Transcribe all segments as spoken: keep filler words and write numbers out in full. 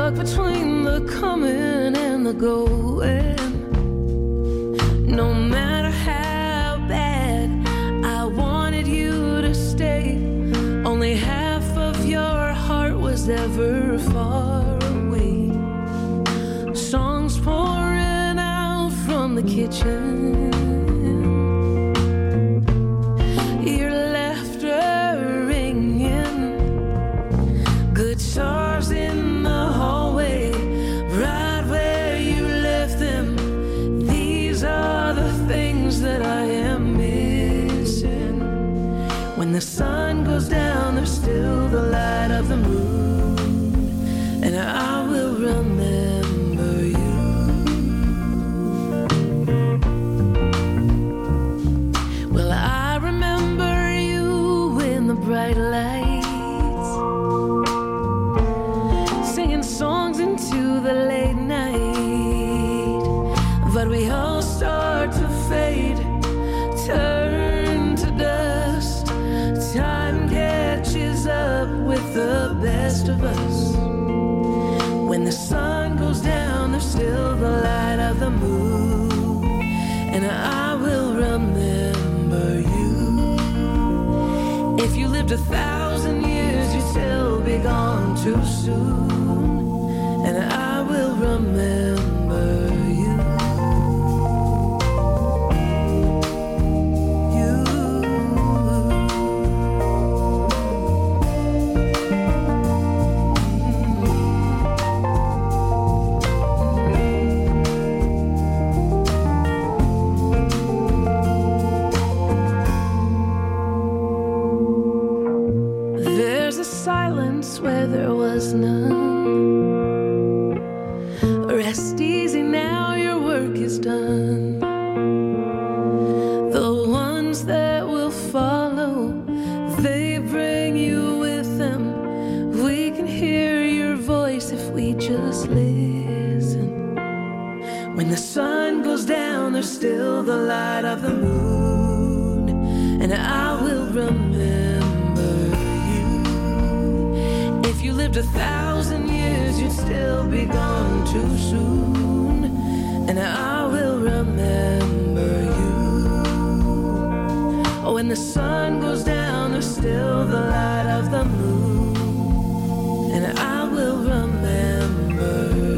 stuck between the coming and the going. No matter how bad I wanted you to stay, only half of your heart was ever far away. Songs pouring out from the kitchen, your laughter ringing, guitars in the hallway, right where you left them. These are the things that I am missing. When the sun goes down, there's still the light of the moon, and I will remember you. Well, I remember you in the bright lights, singing songs into the late night. But we all start to fade, turn to dust. Time catches up with the best of us. When the sun goes down, there's still the light of the moon, and I will remember you. If you lived a thousand years, you'd still be gone too soon, and I will remember you. Where there was none. Rest easy now, your work is done. The ones that will follow, they bring you with them. We can hear your voice if we just listen. When the sun goes down, there's still the light of the moon, and I will remember. If you lived a thousand years, you'd still be gone too soon, and I will remember you. Oh, when the sun goes down, there's still the light of the moon, and I will remember you.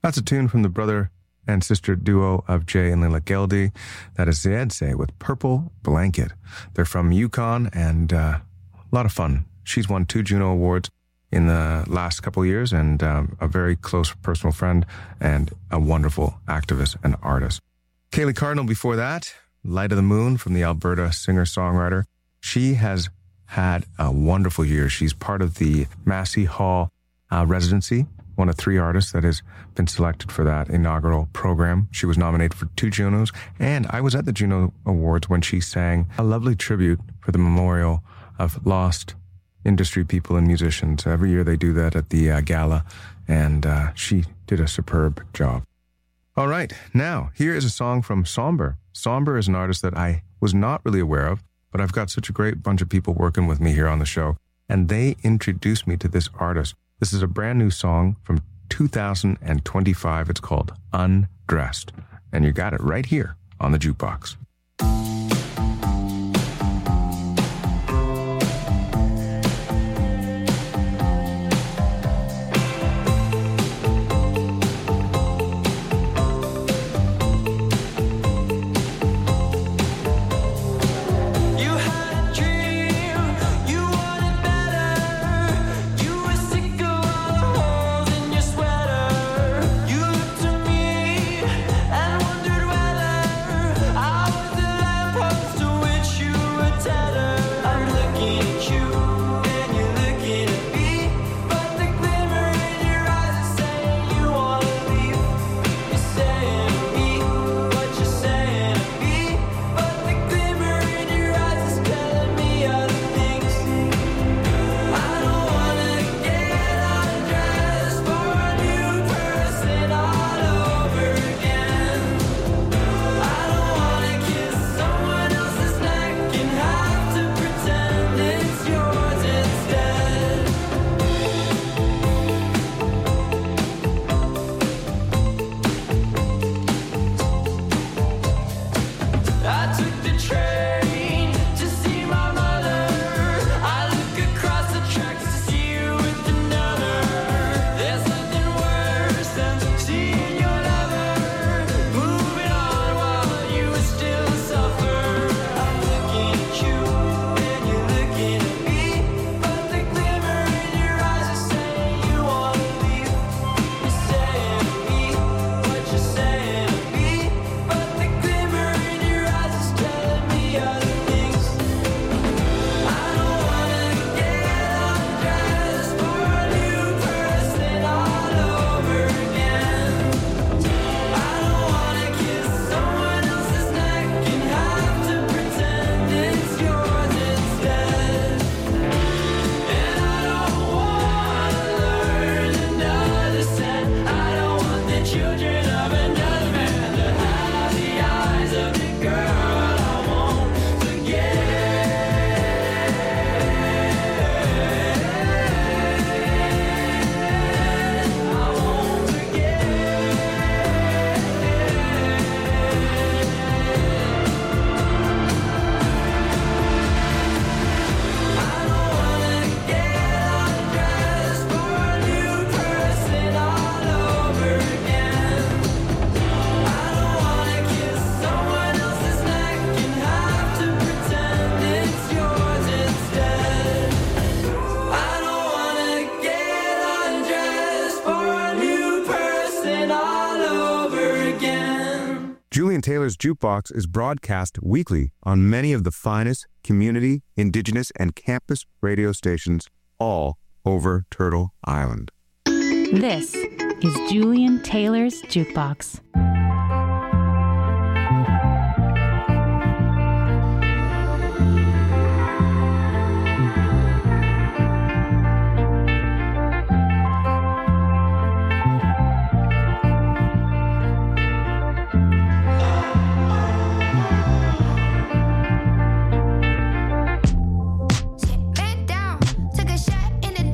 That's a tune from the brother and sister duo of Jay and Lila Geldy. That is Zedse with Purple Blanket. They're from Yukon and uh, a lot of fun. She's won two Juno Awards in the last couple of years and um, a very close personal friend and a wonderful activist and artist. Kaylee Cardinal before that, Light of the Moon from the Alberta singer-songwriter. She has had a wonderful year. She's part of the Massey Hall uh, residency, one of three artists that has been selected for that inaugural program. She was nominated for two Junos, and I was at the Juno Awards when she sang a lovely tribute for the memorial of lost industry people and musicians. Every year they do that at the uh, gala, and uh, she did a superb job. All right, now, here is a song from Somber. Somber is an artist that I was not really aware of, but I've got such a great bunch of people working with me here on the show, and they introduced me to this artist. This is a brand new song from two thousand twenty-five. It's called Undressed, and you got it right here on the Jukebox. Julian Taylor's Jukebox is broadcast weekly on many of the finest community, indigenous, and campus radio stations all over Turtle Island. This is Julian Taylor's Jukebox.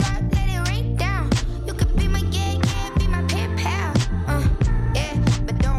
But don't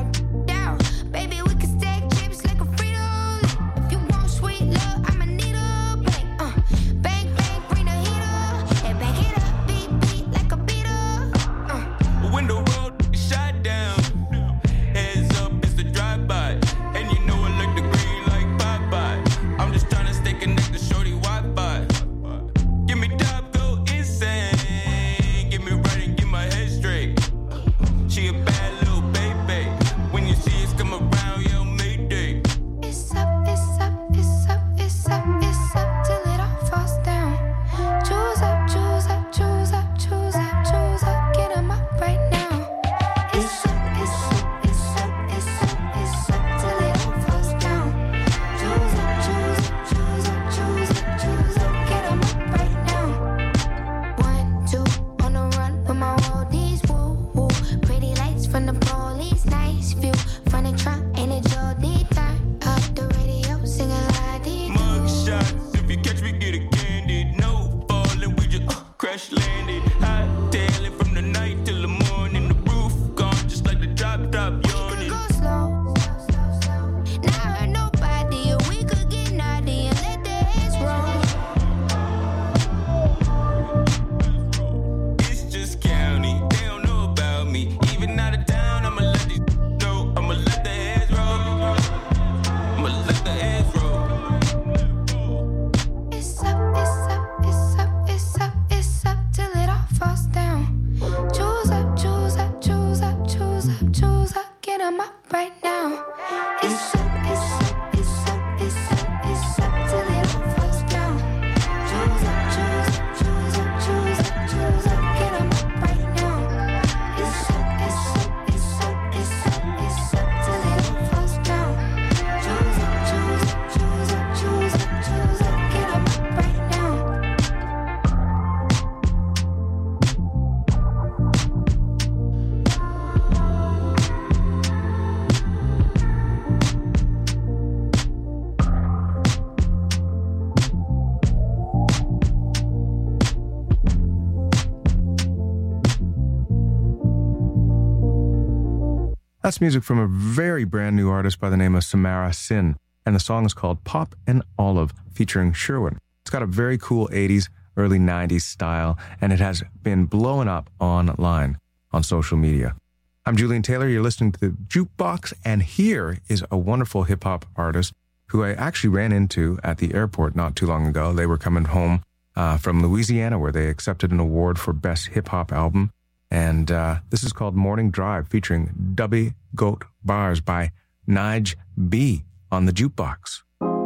That's music from a very brand new artist by the name of Samara Sin, and the song is called Pop and Olive, featuring Sherwin. It's got a very cool eighties, early nineties style, and it has been blowing up online on social media. I'm Julian Taylor. You're listening to The Jukebox, and here is a wonderful hip-hop artist who I actually ran into at the airport not too long ago. They were coming home uh, from Louisiana, where they accepted an award for Best Hip-Hop Album, and uh, this is called Morning Drive, featuring Dubby Goat Bars by Nige B on The Jukebox.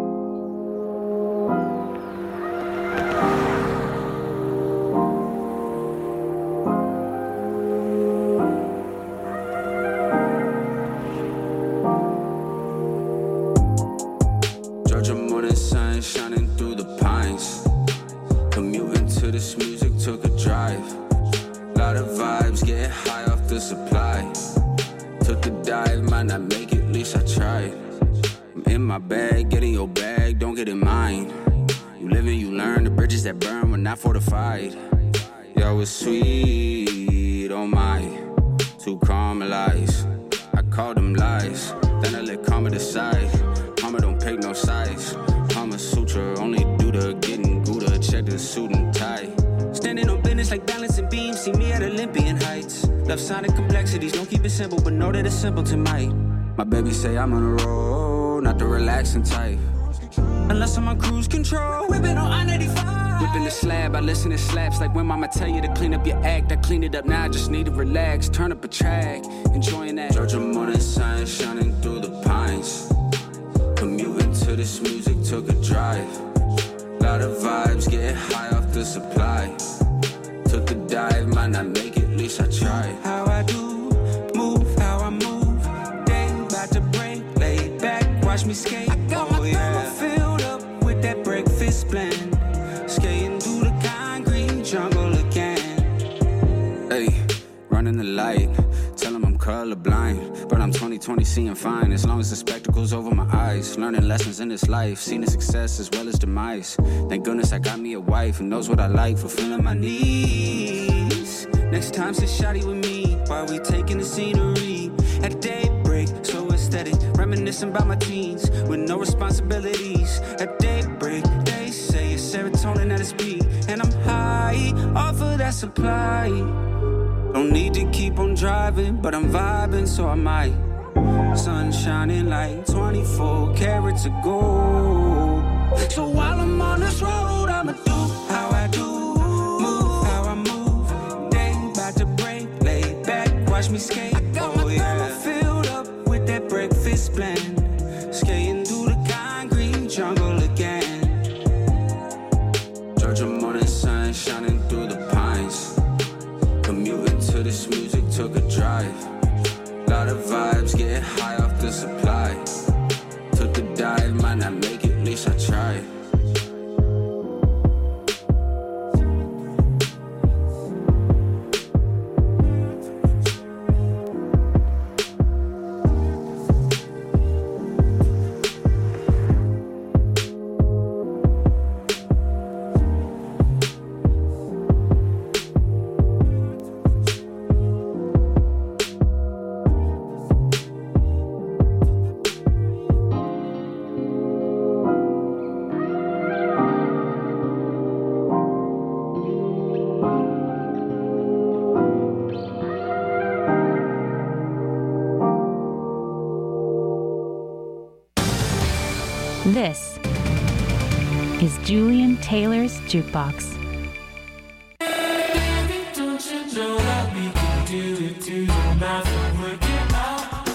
Shining through the pines, commuting to this music, took a drive. Lot of vibes, getting high off the supply. Took a dive, might not make it, at least I tried. I'm in my bag, get in your bag, don't get in mine. You live and you learn, the bridges that burn were not fortified. Yo, it's sweet, oh my, too caramelized. I called them lies, then I let karma decide. Karma don't pick no sides. Kama Sutra, only do the getting Gouda, check the suit and tie. Standing on business like balancing beams, see me at Olympian heights. Love sonic complexities, don't keep it simple, but know that it's simpleton might. My baby say I'm on a roll, not the relaxing type. Unless I'm on cruise control, whipping on I ninety-five. Whipping the slab, I listen to slaps like when mama tell you to clean up your act. I clean it up now, I just need to relax, turn up a track, enjoying that. Georgia morning sun shining through the pines. Commuting to this music, took a drive. Lot of vibes, getting high off the supply. Took a dive, might not make it, at least I tried. How I do, move, how I move. Day about to break, lay back, watch me skate. I got oh, my yeah. filled up with that breakfast blend. Skating through the concrete jungle again. Hey, running the light, tell them I'm colorblind. But I'm twenty twenty seeing fine, as long as the spectacle's over my eyes. Learning lessons in this life, seeing the success as well as demise. Thank goodness I got me a wife who knows what I like, fulfilling my needs. Next time sit shoddy with me, while we taking the scenery. At daybreak, so aesthetic, reminiscing about my teens, with no responsibilities. At daybreak, they say it's serotonin at its peak, and I'm high off of that supply. Don't need to keep on driving, but I'm vibing, so I might. Sun shining like twenty-four carats of gold. So while I'm on this road, I'ma do how I do, move how I move. Day about to break, lay back, watch me skate. I got oh, my yeah. filled up with that breakfast blend. Skating through the concrete jungle again. Georgia morning sun shining through the pines. Commuting to this music, took a drive. Lot of vibes, getting high off the supply. Took a dive, might not make it, at least I tried. This is Julian Taylor's Jukebox. Baby, don't you know that we can do it, do the math and work it out,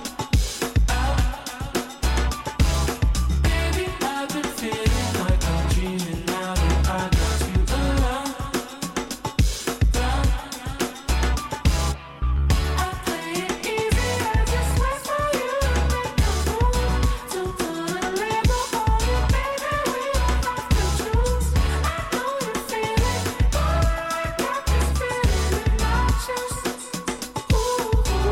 out. Baby, I've been feeling like I'm dreaming now that I got you around, around. I play it easy, I just wait for you to make a move, to put a label on you, baby, we don't have to choose. I know you feel it, boy, I got this feeling in my chest. Ooh,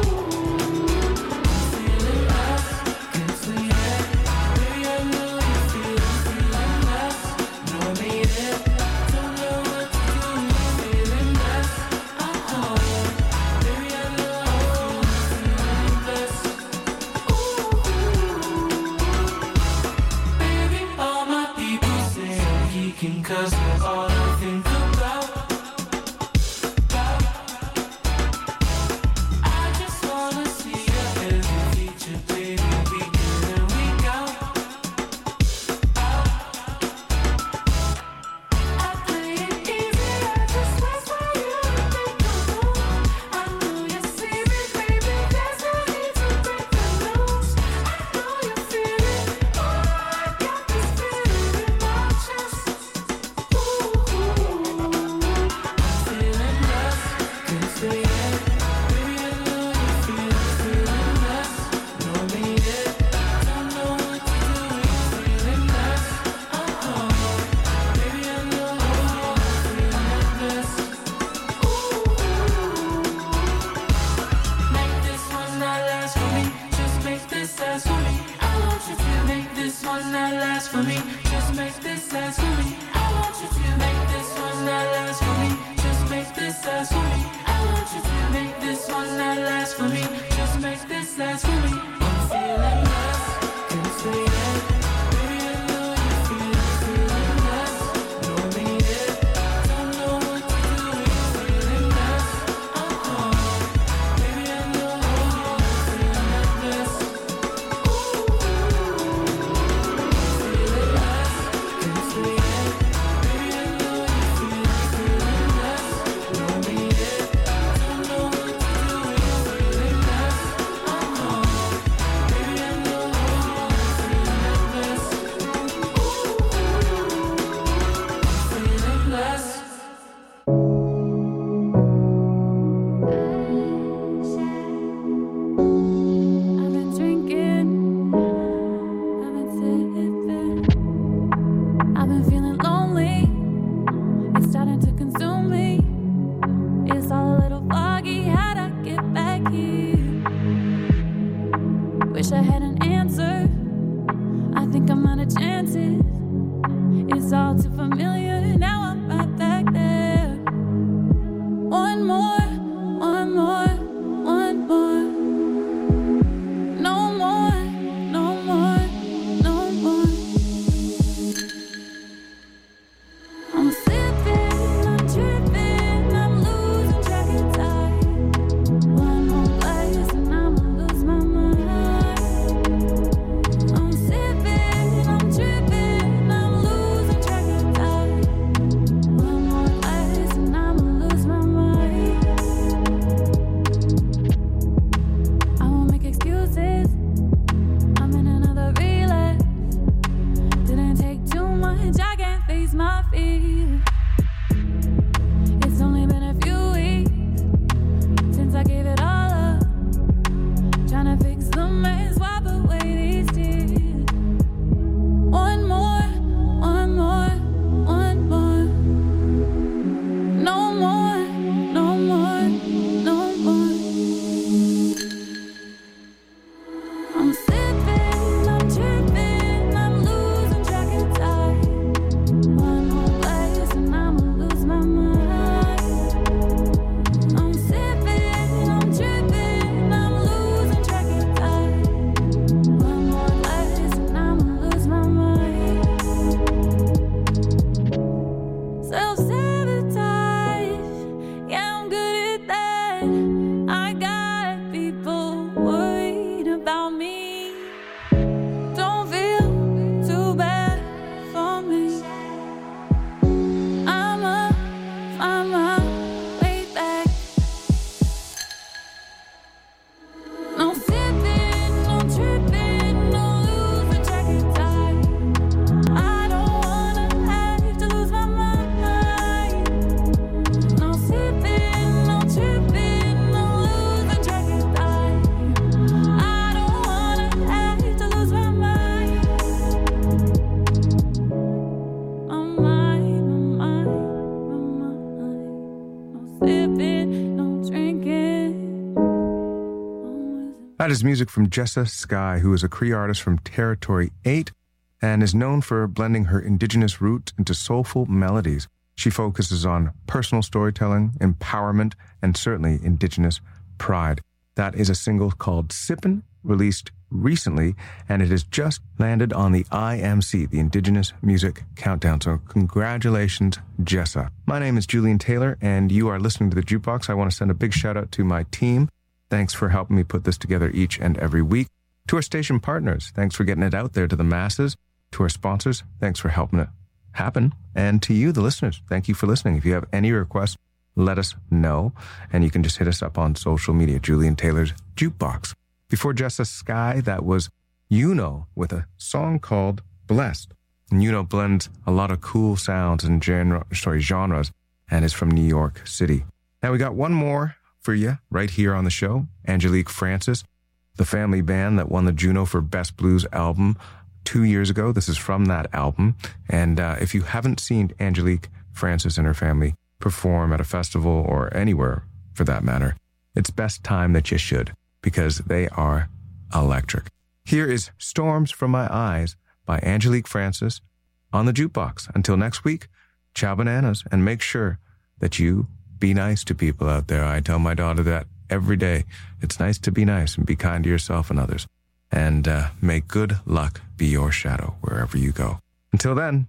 That is music from Jessa Sky, who is a Cree artist from Territory eight and is known for blending her indigenous roots into soulful melodies. She focuses on personal storytelling, empowerment, and certainly indigenous pride. That is a single called Sippin', released recently, and it has just landed on the I M C, the Indigenous Music Countdown. So congratulations, Jessa. My name is Julian Taylor, and you are listening to The Jukebox. I want to send a big shout out to my team. Thanks for helping me put this together each and every week. To our station partners, thanks for getting it out there to the masses. To our sponsors, thanks for helping it happen. And to you, the listeners, thank you for listening. If you have any requests, let us know. And you can just hit us up on social media, Julian Taylor's Jukebox. Before Jessa Sky, that was Yuno with a song called Blessed. And Yuno blends a lot of cool sounds and genre, sorry, genres and is from New York City. Now we got one more for you right here on the show. Angelique Francis, the family band that won the Juno for Best Blues Album two years ago. This is from that album. And uh, if you haven't seen Angelique Francis and her family perform at a festival or anywhere for that matter, it's best time that you should, because they are electric. Here is Storms From My Eyes by Angelique Francis on the Jukebox. Until next week, ciao bananas, and make sure that you be nice to people out there. I tell my daughter that every day. It's nice to be nice and be kind to yourself and others. And uh, may good luck be your shadow wherever you go. Until then.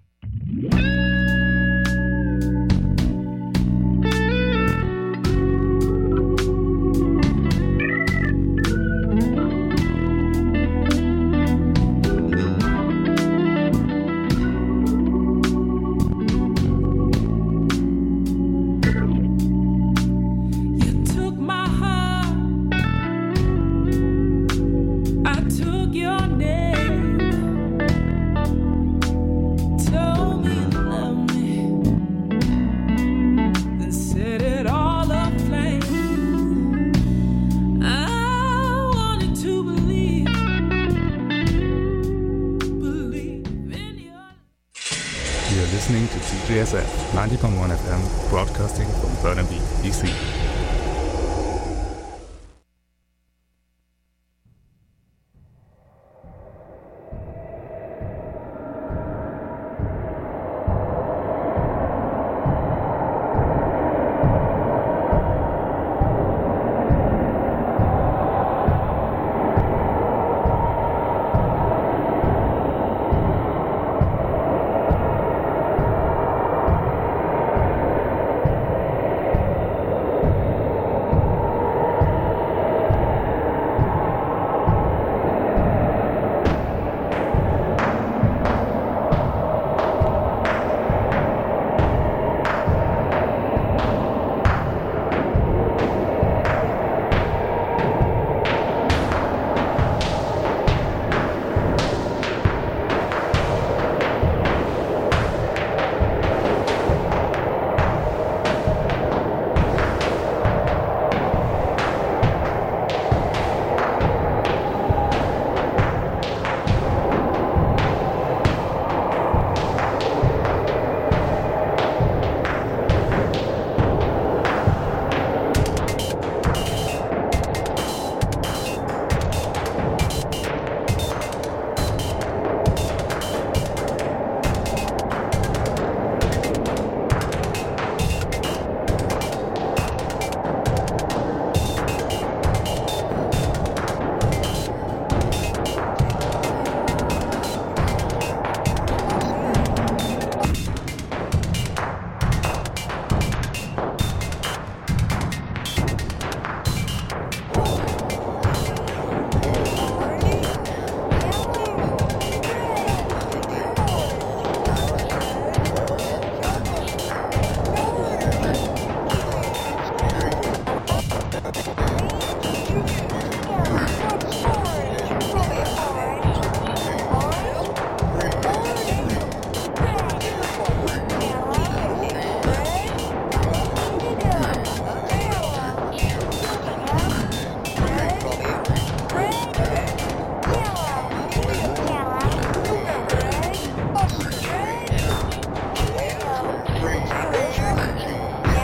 You took my heart, I took your name, told me you loved me, then set it all aflame. I wanted to believe, believe in your. You're listening to T G S F ninety point one F M, broadcasting from Burnaby, B C.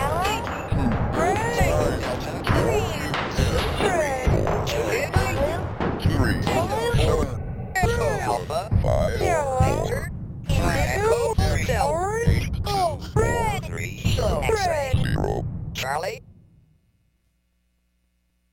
Red, Alpha, five, Victor, Echo, Delta, oh, Red, three, X-ray, Charlie,